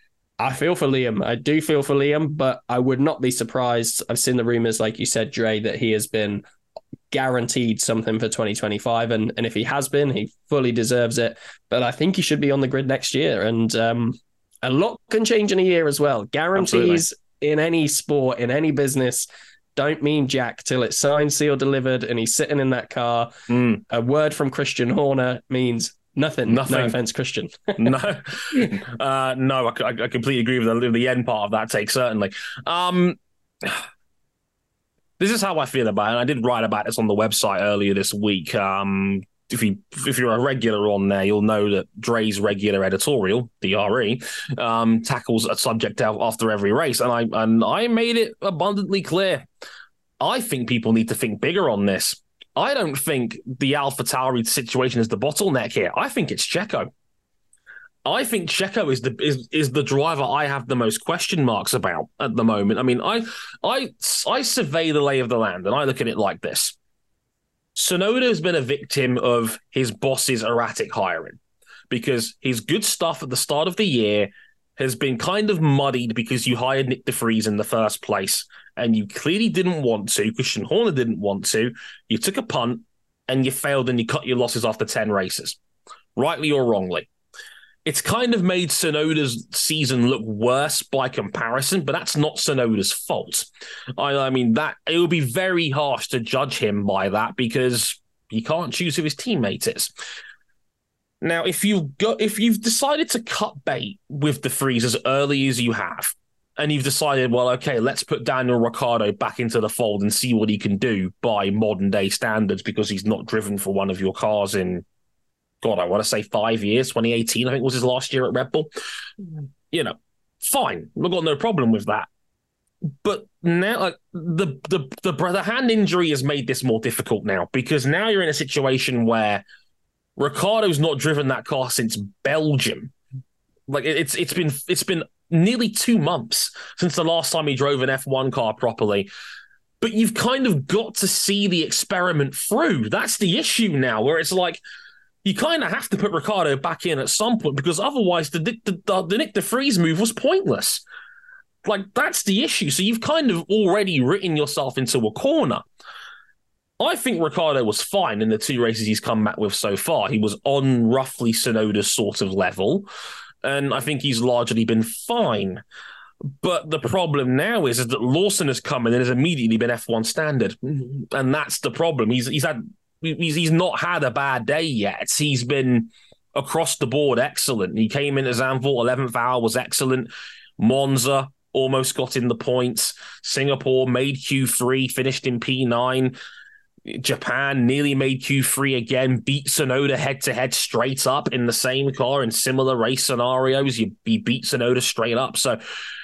I feel for Liam. I do feel for Liam, but I would not be surprised. I've seen the rumors, like you said, Dre, that he has been guaranteed something for twenty twenty-five, and and if he has been, he fully deserves it. But I think he should be on the grid next year, and um a lot can change in a year as well. Guarantees Absolutely. In any sport, in any business, don't mean jack till it's signed, sealed, delivered, and he's sitting in that car. Mm. A word from Christian Horner means nothing. Nothing. No offense, Christian. no, uh, no, I, I completely agree with the, the end part of that take, certainly. Um, This is how I feel about it. And I did write about this on the website earlier this week. Um, if you if you're a regular on there, you'll know that Dre's regular editorial, D R E, um, tackles a subject after every race, and I and I made it abundantly clear. I think people need to think bigger on this. I don't think the AlphaTauri situation is the bottleneck here. I think it's Checo. I think Checo is the is, is the driver I have the most question marks about at the moment. I mean, I I I survey the lay of the land, and I look at it like this. Tsunoda has been a victim of his boss's erratic hiring, because his good stuff at the start of the year has been kind of muddied because you hired Nick de Vries in the first place, and you clearly didn't want to. Christian Horner didn't want to. You took a punt, and you failed, and you cut your losses after ten races, rightly or wrongly. It's kind of made Tsunoda's season look worse by comparison, but that's not Tsunoda's fault. I, I mean, that it would be very harsh to judge him by that, because he can't choose who his teammate is. Now, if you've got if you've decided to cut bait with de Vries as early as you have, and you've decided, well, okay, let's put Daniel Ricciardo back into the fold and see what he can do by modern day standards, because he's not driven for one of your cars in, God, I want to say five years. twenty eighteen, I think, was his last year at Red Bull. You know, fine. We've got no problem with that. But now, like, the, the the the hand injury has made this more difficult now, because now you're in a situation where Ricciardo's not driven that car since Belgium. Like, it's it's been it's been nearly two months since the last time he drove an F one car properly. But you've kind of got to see the experiment through. That's the issue now, where it's like, you kind of have to put Ricciardo back in at some point, because otherwise the the, the, the Nick de Vries move was pointless. Like, that's the issue. So you've kind of already written yourself into a corner. I think Ricciardo was fine in the two races he's come back with so far. He was on roughly Tsunoda's sort of level, and I think he's largely been fine. But the problem now is, is that Lawson has come in and has immediately been F one standard. And that's the problem. He's he's had he's, he's not had a bad day yet. He's been across the board excellent. He came in at Zandvoort, eleventh hour, was excellent. Monza almost got in the points. Singapore made Q three, finished in P nine. Japan nearly made Q three again, beat Tsunoda head-to-head straight up in the same car in similar race scenarios. You, you beat Tsunoda straight up. So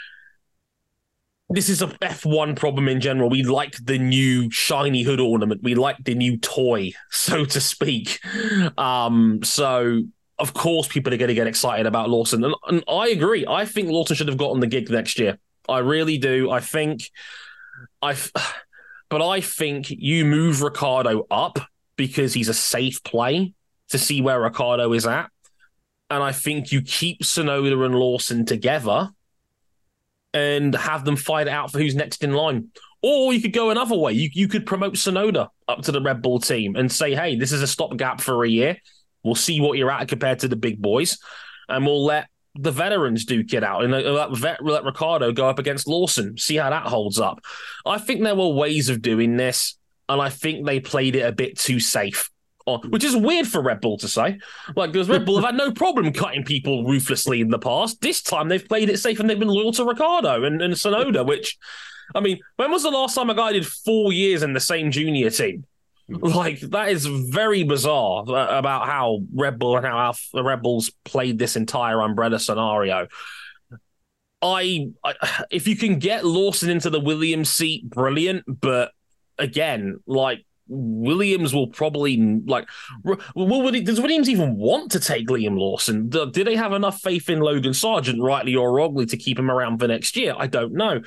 this is a F one problem in general. We like the new shiny hood ornament. We like the new toy, so to speak. Um, so... Of course, people are going to get excited about Lawson. And, and I agree. I think Lawson should have gotten the gig next year. I really do. I think... I, But I think you move Ricciardo up because he's a safe play to see where Ricciardo is at. And I think you keep Tsunoda and Lawson together and have them fight it out for who's next in line. Or you could go another way. You, you could promote Tsunoda up to the Red Bull team and say, hey, this is a stopgap for a year. We'll see what you're at compared to the big boys, and we'll let the veterans duke it out, and let, vet, let Ricciardo go up against Lawson, see how that holds up. I think there were ways of doing this, and I think they played it a bit too safe, which is weird for Red Bull to say. Like, because Red Bull have had no problem cutting people ruthlessly in the past. This time they've played it safe, and they've been loyal to Ricciardo and, and Tsunoda, which, I mean, when was the last time a guy did four years in the same junior team? Like, that is very bizarre about how Red Bull and how the Red Bulls played this entire umbrella scenario. I, I, if you can get Lawson into the Williams seat, brilliant. But again, like, Williams will probably, like, will, does Williams even want to take Liam Lawson? Do, do they have enough faith in Logan Sargent, rightly or wrongly, to keep him around for next year? I don't know.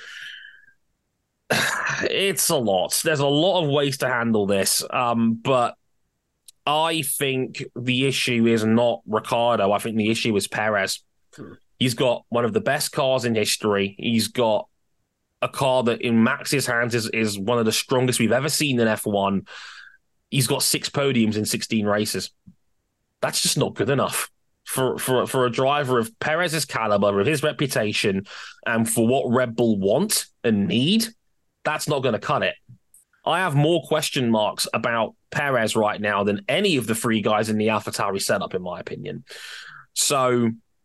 It's a lot. There's a lot of ways to handle this. Um, but I think the issue is not Ricciardo. I think the issue is Perez. Hmm. He's got one of the best cars in history. He's got a car that in Max's hands is, is one of the strongest we've ever seen in F one. He's got six podiums in sixteen races. That's just not good enough for, for, for a driver of Perez's caliber, of his reputation, and for what Red Bull want and need. That's not going to cut it. I have more question marks about Perez right now than any of the three guys in the AlphaTauri setup, in my opinion. So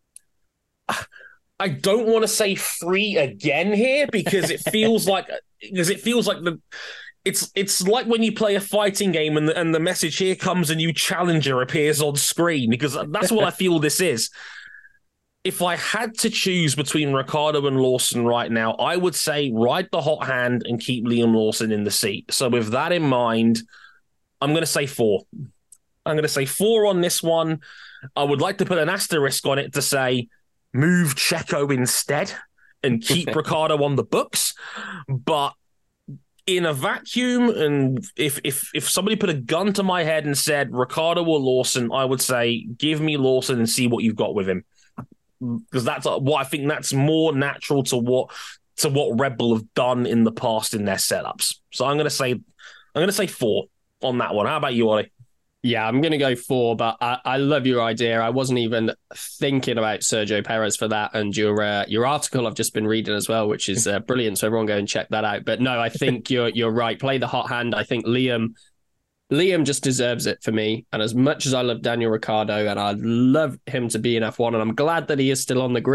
I don't want to say three again here, because it feels like because it feels like the it's it's like when you play a fighting game and the, and the message "here comes a new challenger" appears on screen, because that's what I feel this is. If I had to choose between Ricciardo and Lawson right now, I would say ride the hot hand and keep Liam Lawson in the seat. So with that in mind, I'm going to say four. I'm going to say four on this one. I would like to put an asterisk on it to say move Checo instead and keep Ricciardo on the books. But in a vacuum, and if if if somebody put a gun to my head and said Ricciardo or Lawson, I would say give me Lawson and see what you've got with him. Because that's what I think that's more natural to what to what Red Bull have done in the past in their setups. So I'm going to say I'm going to say four on that one. How about you, Ollie? Yeah, I'm going to go four, but I, I love your idea. I wasn't even thinking about Sergio Perez for that, and your uh, your article I've just been reading as well, which is uh, brilliant. So everyone go and check that out. But no, I think you're you're right. Play the hot hand. I think Liam. Liam just deserves it for me. And as much as I love Daniel Ricciardo and I love him to be in F one, and I'm glad that he is still on the grid,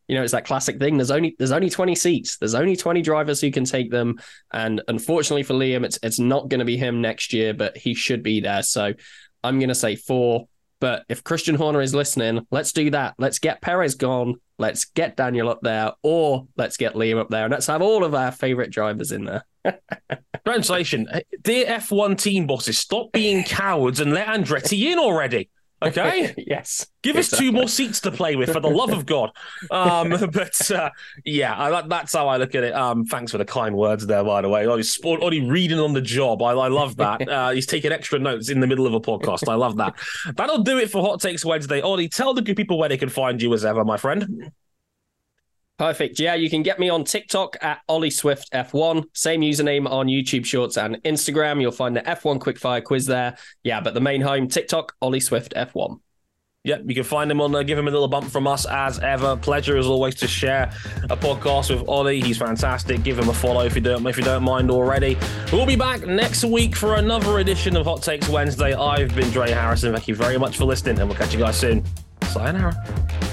you know, it's that classic thing. There's only there's only twenty seats. There's only twenty drivers who can take them. And unfortunately for Liam, it's it's not going to be him next year, but he should be there. So I'm going to say four. But if Christian Horner is listening, let's do that. Let's get Perez gone. Let's get Daniel up there, or let's get Liam up there, and let's have all of our favorite drivers in there. Translation: dear F one team bosses, stop being cowards and let Andretti in already. Okay. Yes. Give us exactly. two more seats to play with, for the love of God. Um, but uh, yeah, I, that's how I look at it. Um, thanks for the kind words there, by the way. He's already reading on the job. I, I love that. Uh, he's taking extra notes in the middle of a podcast. I love that. That'll do it for Hot Takes Wednesday. Ollie, tell the good people where they can find you as ever, my friend. Perfect. Yeah, you can get me on TikTok at Ollie Swift F one. Same username on YouTube Shorts and Instagram. You'll find the F one Quickfire quiz there. Yeah, but the main home, TikTok, Ollie Swift F one. Yeah, you can find him on there. Give him a little bump from us as ever. Pleasure as always to share a podcast with Ollie. He's fantastic. Give him a follow if you don't if you don't mind already. We'll be back next week for another edition of Hot Takes Wednesday. I've been Dre Harrison. Thank you very much for listening, and we'll catch you guys soon. Sayonara.